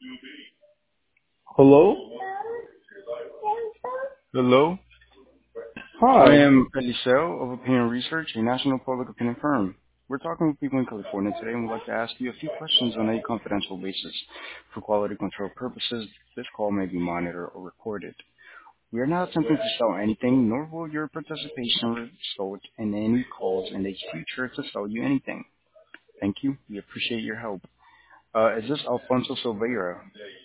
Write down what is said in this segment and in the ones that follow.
Hello? Hello, I Hi. am Eliseo of Opinion Research, a national public opinion firm. We're talking with people in California today and would like to ask you a few questions on a confidential basis. For quality control purposes, this call may be monitored or recorded. We are not attempting to sell anything, nor will your participation result in any calls in the future to sell you anything. Thank you. We appreciate your help. Is this Alfonso Silveira?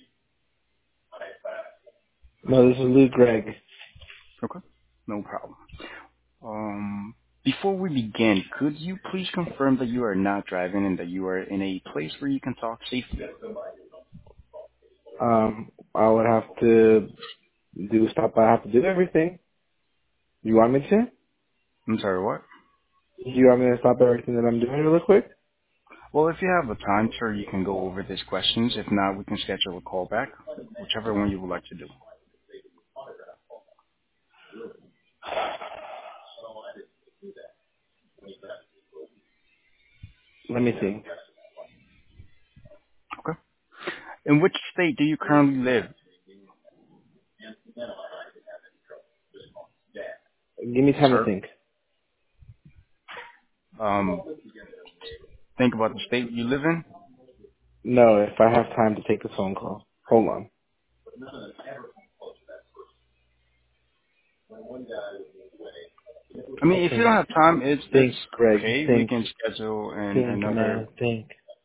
No, this is Lou Gregg. Okay, no problem. Before we begin, could you please confirm that you are not driving and that you are in a place where you can talk safely? I would have to I have to do everything. You want me to? I'm sorry, what? Do you want me to stop everything that I'm doing really quick? Well, if you have the time, sir, you can go over these questions. If not, we can schedule a call back, whichever one you would like to do. Let me see. Okay. In which state do you currently live, Give me time to sir? think. Um, think about the state you live in. No, if I have time to take this phone call. Hold on. I mean, if you Think. don't have time, it's Think, Greg. okay. We Think. can schedule Think, another. man. Think.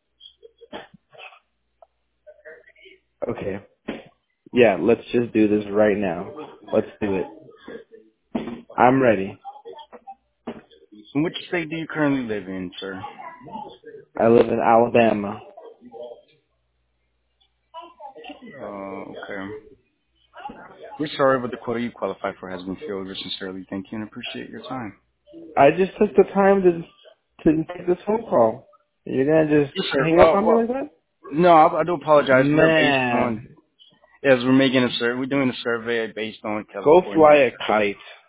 Okay. Yeah, let's just do this right now. Let's do it. I'm ready. In which state do you currently live in, sir? I live in Alabama. Okay. We're sorry, but the quota you qualify for has been filled. We sincerely thank you and appreciate your time. I just took the time to take this phone call. You're gonna just Yes, sir. hang up on me Well, like that? no, I do apologize. We're based on, Man, yes, we're making a survey. We're doing a survey based on go fly California. a kite.